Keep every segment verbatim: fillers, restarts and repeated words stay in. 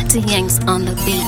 Mighty Yanks on the beat.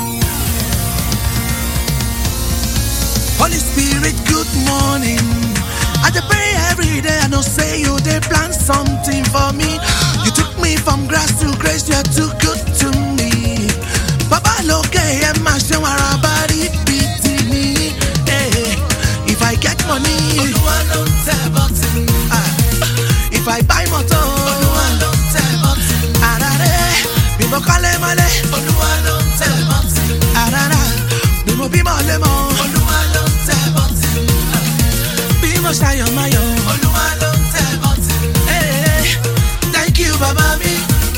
Holy Spirit, good morning. I dey pray every day. I know say you dey plan something for me. You took me from grass to grace. You are too good to me. Baba loke e ma se wara bari biti mi. Hey, if I get money, Oluwa don tell button. Ah, if I buy motor, Oluwa don tell button. Arare, mi mo kale male, Oluwa don tell button. Arara, mi mo bi male mo, Oluwa don tell button. Bi mo sayo mayo, Oluwa don tell button. Hey, thank you, Baba mi.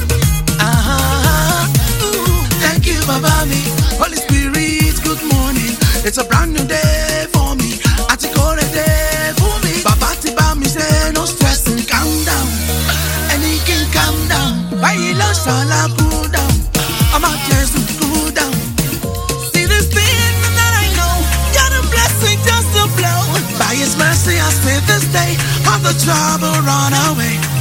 Ah, thank you, Baba mi. Holy Spirit, good morning. It's a brand new day for me. I take all the day for me. Baba ti ba mi say no stress and calm down. And he can calm down. Why you lost all I cool down? I'm out here to cool down. See this thing that I know. Got a blessing just to blow. By his mercy I spent this day. All the trouble run away.